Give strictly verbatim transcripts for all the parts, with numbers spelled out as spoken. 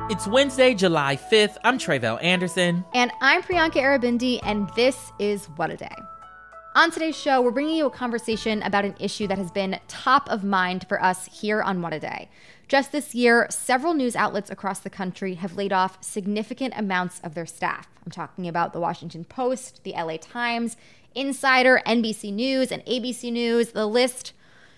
It's Wednesday, July fifth. I'm Tre'vell Anderson. And I'm Priyanka Aribindi, and this is What a Day. On today's show, we're bringing you a conversation about an issue that has been top of mind for us here on What a Day. Just this year, several news outlets across the country have laid off significant amounts of their staff. I'm talking about the Washington Post, the L A Times, Insider, N B C News, and A B C News. The list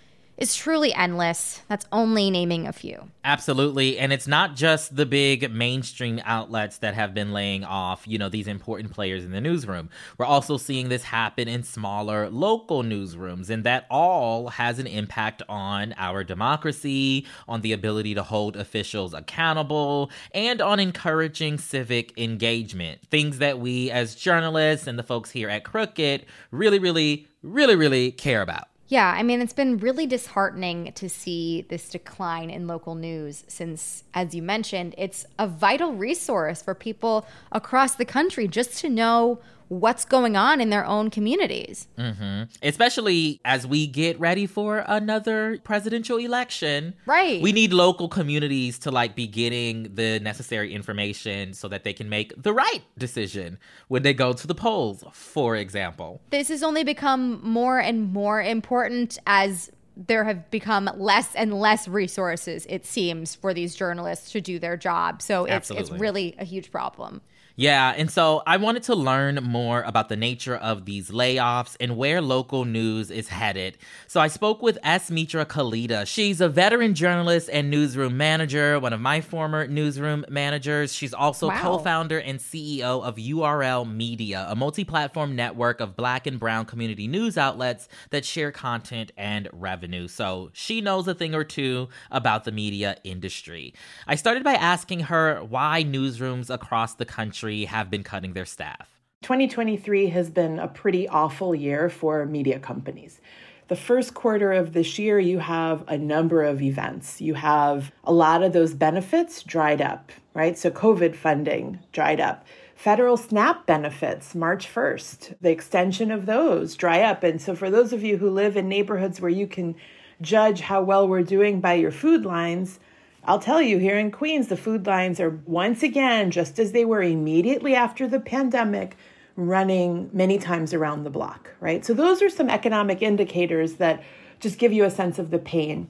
is truly endless. That's only naming a few. Absolutely. And it's not just the big mainstream outlets that have been laying off, you know, these important players in the newsroom. We're also seeing this happen in smaller local newsrooms, and that all has an impact on our democracy, on the ability to hold officials accountable, and on encouraging civic engagement. Things that we as journalists and the folks here at Crooked really, really, really, really care about. Yeah, I mean, it's been really disheartening to see this decline in local news since, as you mentioned, it's a vital resource for people across the country just to know what's going on in their own communities. Mm-hmm. Especially as we get ready for another presidential election. Right. We need local communities to like be getting the necessary information so that they can make the right decision when they go to the polls, for example. This has only become more and more important as there have become less and less resources, it seems, for these journalists to do their job. So it's, it's really a huge problem. Yeah, and so I wanted to learn more about the nature of these layoffs and where local news is headed. So I spoke with S. Mitra Kalita. She's a veteran journalist and newsroom manager, one of my former newsroom managers. She's also wow. co-founder and C E O of U R L Media, a multi-platform network of Black and Brown community news outlets that share content and revenue. So she knows a thing or two about the media industry. I started by asking her why newsrooms across the country have been cutting their staff. twenty twenty-three has been a pretty awful year for media companies. The first quarter of this year, you have a number of events. You have a lot of those benefits dried up, right? So COVID funding dried up. Federal SNAP benefits, March first, the extension of those dry up. And so for those of you who live in neighborhoods where you can judge how well we're doing by your food lines, I'll tell you, here in Queens, the food lines are once again, just as they were immediately after the pandemic, running many times around the block, right? So those are some economic indicators that just give you a sense of the pain.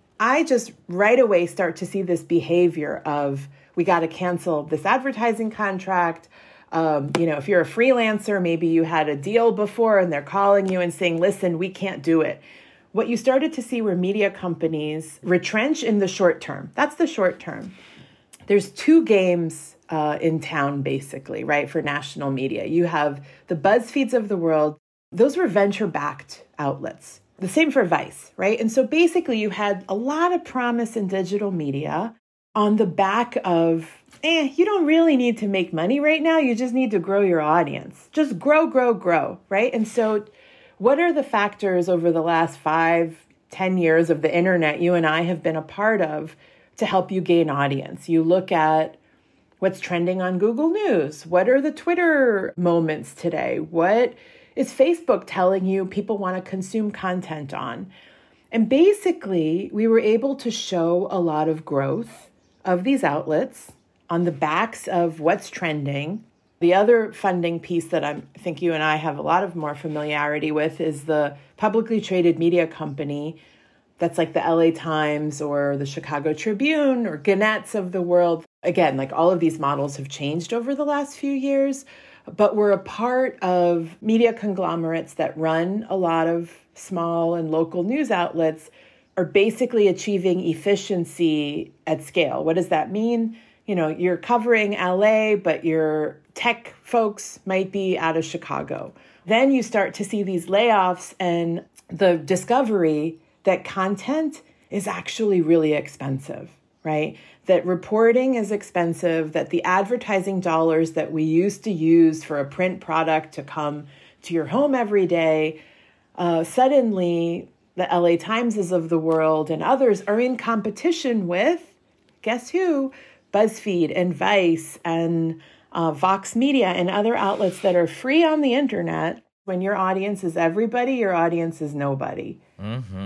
I just right away start to see this behavior of, we got to cancel this advertising contract. Um, you know, if you're a freelancer, maybe you had a deal before and they're calling you and saying, listen, we can't do it. What you started to see were media companies retrench in the short term. That's the short term. There's two games uh, in town, basically, right, for national media. You have the BuzzFeeds of the world. Those were venture-backed outlets. The same for Vice, right? And so basically you had a lot of promise in digital media on the back of, eh, you don't really need to make money right now. You just need to grow your audience. Just grow, grow, grow, right? And so what are the factors over the last five, ten years of the internet you and I have been a part of to help you gain audience? You look at what's trending on Google News. What are the Twitter moments today? What is Facebook telling you people want to consume content on? And basically, we were able to show a lot of growth of these outlets on the backs of what's trending. The other funding piece that I'm, I think you and I have a lot of more familiarity with is the publicly traded media company that's like the L A Times or the Chicago Tribune or Gannett's of the world. Again, like all of these models have changed over the last few years, but we're a part of media conglomerates that run a lot of small and local news outlets are basically achieving efficiency at scale. What does that mean? You know, you're covering L A, but your tech folks might be out of Chicago. Then you start to see these layoffs and the discovery that content is actually really expensive, right? That reporting is expensive, that the advertising dollars that we used to use for a print product to come to your home every day, uh, suddenly the L A Timeses of the world and others are in competition with, guess who? BuzzFeed and Vice and uh, Vox Media and other outlets that are free on the internet. When your audience is everybody, your audience is nobody. Mm-hmm.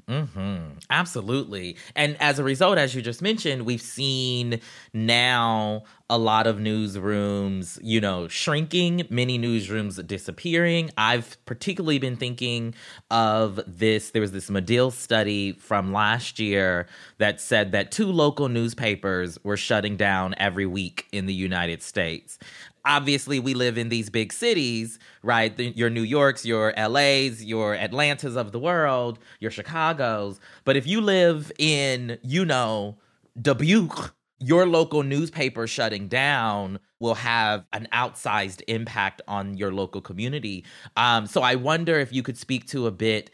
Mm-hmm. Absolutely. And as a result, as you just mentioned, we've seen now a lot of newsrooms, you know, shrinking, many newsrooms disappearing. I've particularly been thinking of this. There was this Medill study from last year that said that two local newspapers were shutting down every week in the United States. Obviously, we live in these big cities, right? The, your New Yorks, your L A's, your Atlantas of the world, your Chicago's. But if you live in, you know, Dubuque, your local newspaper shutting down will have an outsized impact on your local community. Um, so I wonder if you could speak to a bit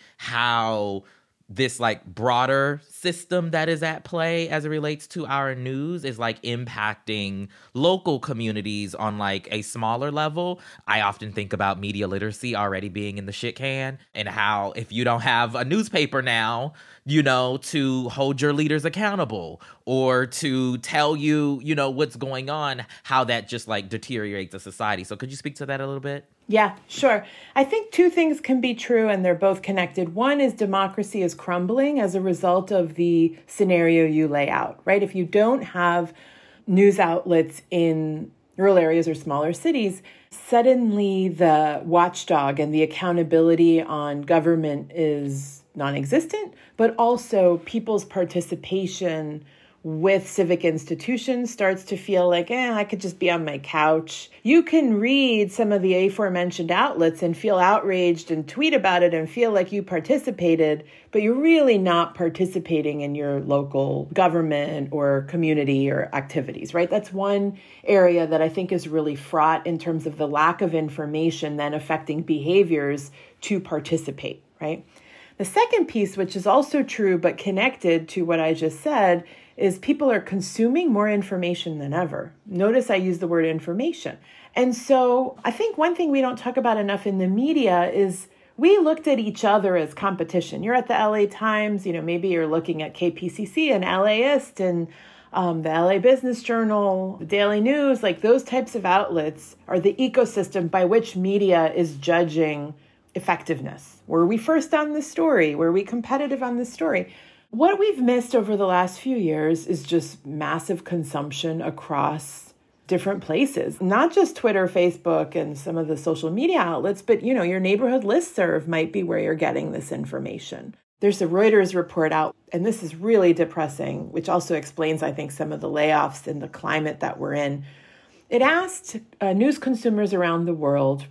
how this like broader system that is at play as it relates to our news is like impacting local communities on like a smaller level. I often think about media literacy already being in the shit can, and how if you don't have a newspaper now, you know, to hold your leaders accountable or to tell you, you know, what's going on, how that just like deteriorates a society. So could you speak to that a little bit? Yeah, sure. I think two things can be true and they're both connected. One is democracy is crumbling as a result of the scenario you lay out, right? If you don't have news outlets in rural areas or smaller cities, suddenly the watchdog and the accountability on government is non-existent, but also people's participation with civic institutions starts to feel like, eh, I could just be on my couch. You can read some of the aforementioned outlets and feel outraged and tweet about it and feel like you participated, but you're really not participating in your local government or community or activities, right? That's one area that I think is really fraught in terms of the lack of information then affecting behaviors to participate, right? The second piece, which is also true but connected to what I just said, is people are consuming more information than ever. Notice I use the word information. And so I think one thing we don't talk about enough in the media is we looked at each other as competition. You're at the L A Times, you know, maybe you're looking at K P C C and LAist and um, the L A Business Journal, the Daily News, like those types of outlets are the ecosystem by which media is judging effectiveness. Were we first on this story? Were we competitive on this story? What we've missed over the last few years is just massive consumption across different places, not just Twitter, Facebook, and some of the social media outlets, but, you know, your neighborhood listserv might be where you're getting this information. There's a Reuters report out, and this is really depressing, which also explains, I think, some of the layoffs and the climate that we're in. It asked uh, news consumers around the world,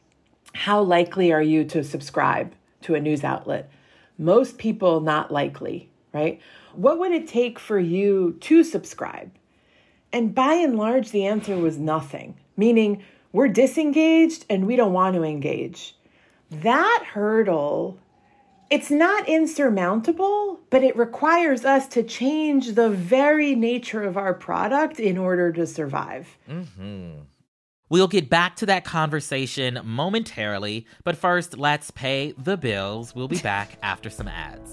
how likely are you to subscribe to a news outlet? Most people, not likely. Right? What would it take for you to subscribe? And by and large, the answer was nothing, meaning we're disengaged and we don't want to engage. That hurdle, it's not insurmountable, but it requires us to change the very nature of our product in order to survive. Mm-hmm. We'll get back to that conversation momentarily, but first, let's pay the bills. We'll be back after some ads.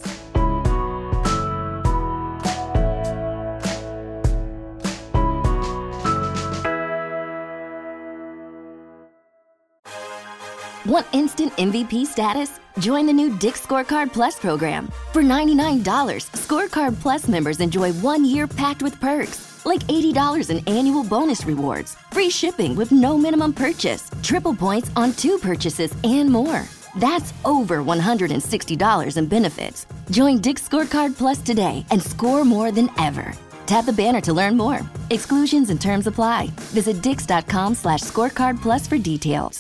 Want instant M V P status? Join the new Dick's Scorecard Plus program. For ninety-nine dollars, Scorecard Plus members enjoy one year packed with perks, like eighty dollars in annual bonus rewards, free shipping with no minimum purchase, triple points on two purchases, and more. That's over one hundred sixty dollars in benefits. Join Dick's Scorecard Plus today and score more than ever. Tap the banner to learn more. Exclusions and terms apply. Visit dix.com slash scorecard plus for details.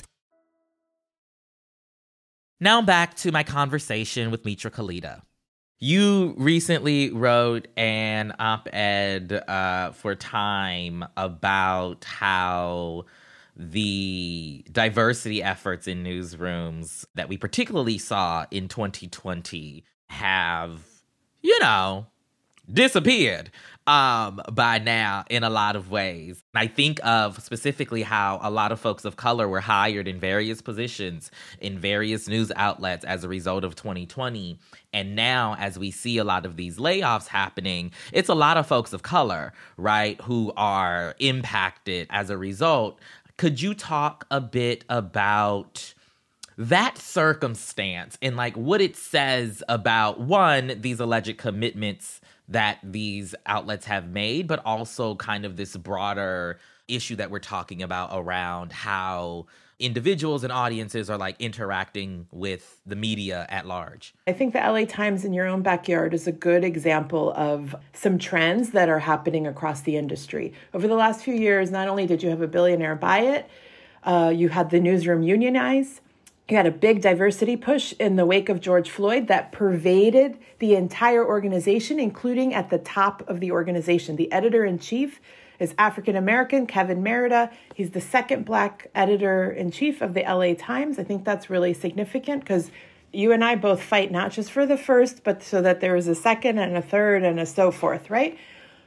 Now back to my conversation with Mitra Khalida. You recently wrote an op-ed uh, for Time about how the diversity efforts in newsrooms that we particularly saw in twenty twenty have, you know, disappeared um, by now in a lot of ways. I think of specifically how a lot of folks of color were hired in various positions in various news outlets as a result of twenty twenty. And now, as we see a lot of these layoffs happening, it's a lot of folks of color, right, who are impacted as a result. Could you talk a bit about that circumstance and like what it says about, one, these alleged commitments that these outlets have made, but also kind of this broader issue that we're talking about around how individuals and audiences are like interacting with the media at large. I think the L A Times in your own backyard is a good example of some trends that are happening across the industry. Over the last few years, not only did you have a billionaire buy it, uh, you had the newsroom unionize. You had a big diversity push in the wake of George Floyd that pervaded the entire organization, including at the top of the organization. The editor-in-chief is African-American, Kevin Merida. He's the second Black editor-in-chief of the L A Times. I think that's really significant because you and I both fight not just for the first, but so that there is a second and a third and a so forth, right?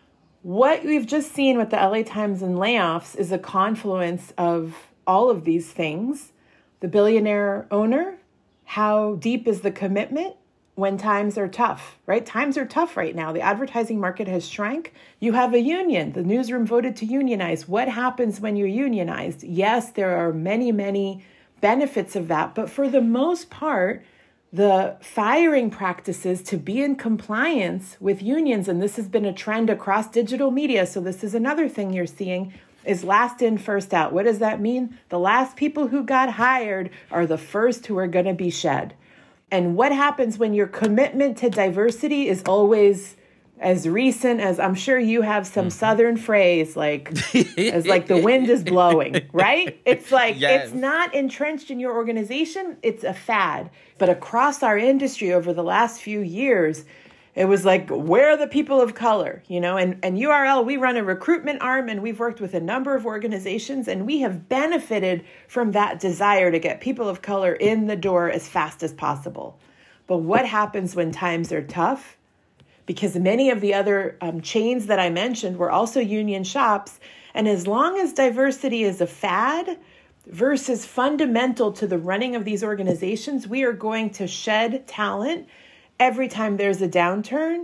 What we've just seen with the L A Times and layoffs is a confluence of all of these things. The billionaire owner, how deep is the commitment when times are tough, right? Times are tough right now. The advertising market has shrank. You have a union. The newsroom voted to unionize. What happens when you're unionized? Yes, there are many, many benefits of that. But for the most part, the firing practices to be in compliance with unions, and this has been a trend across digital media, so this is another thing you're seeing, is last in, first out. What does that mean? The last people who got hired are the first who are going to be shed. And what happens when your commitment to diversity is always as recent as, I'm sure you have some mm-hmm. Southern phrase, like, as like the wind is blowing, right? It's like, yes. It's not entrenched in your organization. It's a fad. But across our industry over the last few years, it was like, where are the people of color? You know, and, and U R L, we run a recruitment arm and we've worked with a number of organizations and we have benefited from that desire to get people of color in the door as fast as possible. But what happens when times are tough? Because many of the other um, chains that I mentioned were also union shops. And as long as diversity is a fad versus fundamental to the running of these organizations, we are going to shed talent every time there's a downturn.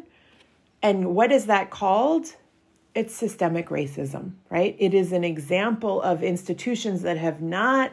And what is that called? It's systemic racism, right? It is an example of institutions that have not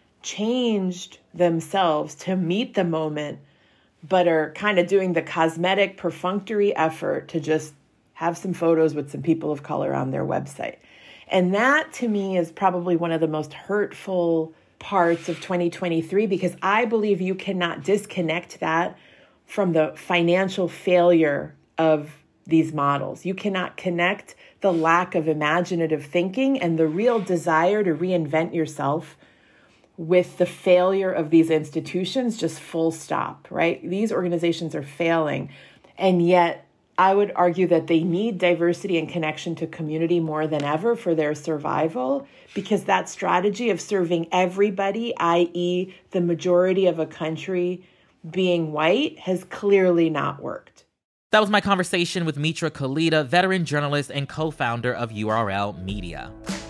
changed themselves to meet the moment, but are kind of doing the cosmetic, perfunctory effort to just have some photos with some people of color on their website. And that, to me, is probably one of the most hurtful parts of twenty twenty-three, because I believe you cannot disconnect that from the financial failure of these models. You cannot connect the lack of imaginative thinking and the real desire to reinvent yourself with the failure of these institutions, just full stop, right? These organizations are failing. And yet, I would argue that they need diversity and connection to community more than ever for their survival, because that strategy of serving everybody, that is the majority of a country being white, has clearly not worked. That was my conversation with Mitra Khalida, veteran journalist and co-founder of U R L Media.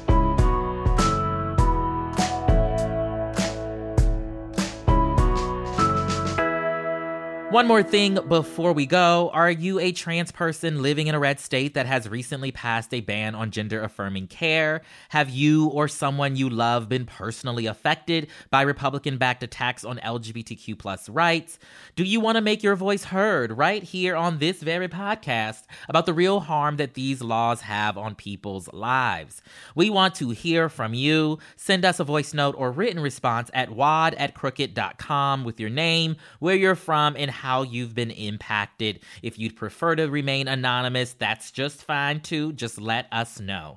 One more thing before we go. Are you a trans person living in a red state that has recently passed a ban on gender-affirming care? Have you or someone you love been personally affected by Republican-backed attacks on L G B T Q plus rights? Do you want to make your voice heard right here on this very podcast about the real harm that these laws have on people's lives? We want to hear from you. Send us a voice note or written response at wad at crooked dot com with your name, where you're from, and how you've been impacted. If you'd prefer to remain anonymous, that's just fine too. Just let us know.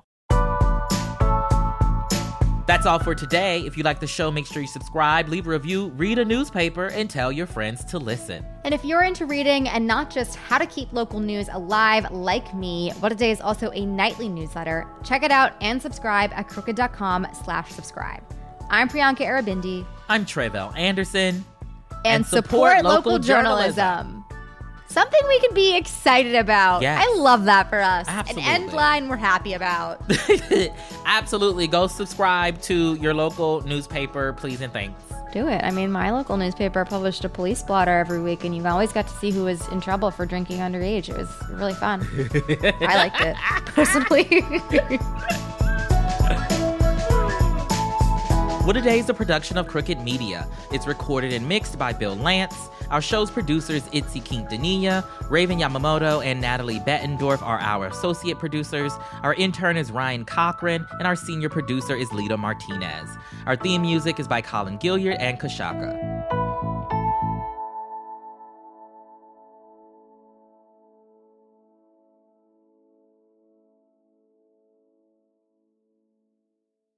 That's all for today. If you like the show, make sure you subscribe, leave a review, read a newspaper, and tell your friends to listen. And if you're into reading and not just how to keep local news alive like me, What a Day is also a nightly newsletter. Check it out and subscribe at crooked dot com slash subscribe. I'm Priyanka Aribindi. I'm Tre'vell Anderson. And, and support, support local, local journalism. journalism. Something we can be excited about. Yes. I love that for us. Absolutely. An end line we're happy about. Absolutely. Go subscribe to your local newspaper, please and thanks. Do it. I mean, my local newspaper published a police blotter every week, and you always got to see who was in trouble for drinking underage. It was really fun. I liked it, personally. What A Day is a production of Crooked Media. It's recorded and mixed by Bill Lance. Our show's producers, Itzy Quintanilla, Raven Yamamoto, and Natalie Bettendorf are our associate producers. Our intern is Ryan Cochran, and our senior producer is Lita Martinez. Our theme music is by Colin Gilliard and Kashaka.